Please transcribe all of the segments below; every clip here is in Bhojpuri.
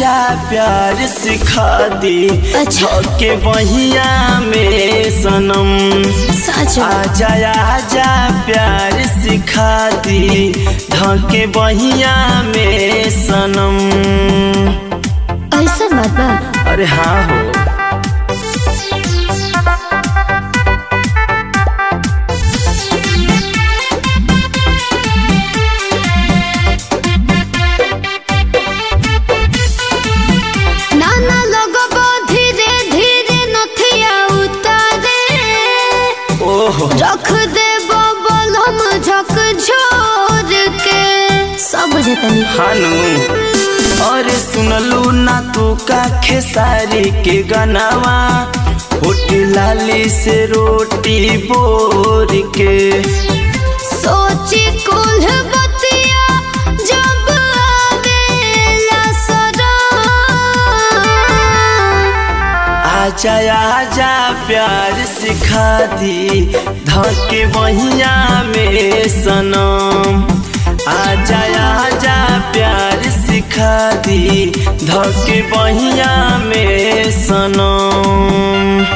आजा प्यार सिखा दी के बहिया में सनम। आजा आजा प्यार सिखा दी के बहिया में सनम। ऐसा बात बा? अरे हाँ हो। रख दे बबल हम झक झोर के सब बुझे तनी हानू। और सुनलू ना तू का खेसारी के गनावा होटी लाली से रोटी बोर के। सोची कुल बतिया जब आवेला सरा। आजा आजा प्यार सिखा दी धके बहिया में सनम। आजा आजा प्यार सिखा दी धके बहिया में सनम।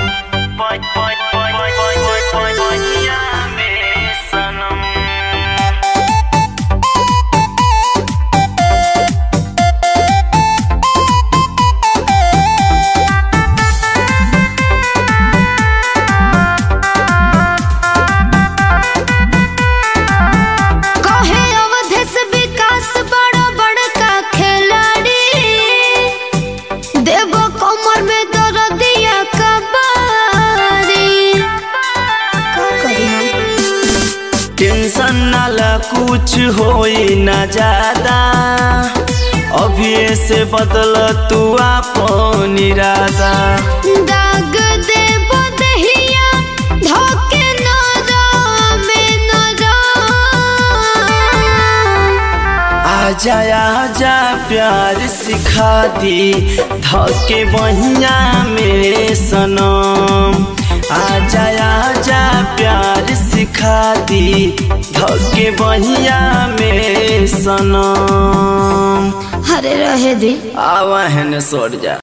टेंशन नाला कुछ होई ना ज्यादा अभी से बदल तू अपन इरादा। दाग दे बदहिया धोके में आजा आजा प्यार सिखा दी धके बहिया में सनम। आजा आजा प्यार सिखा दी धके बहिया में सनम। अरे रहे दी आवा है न सर जा।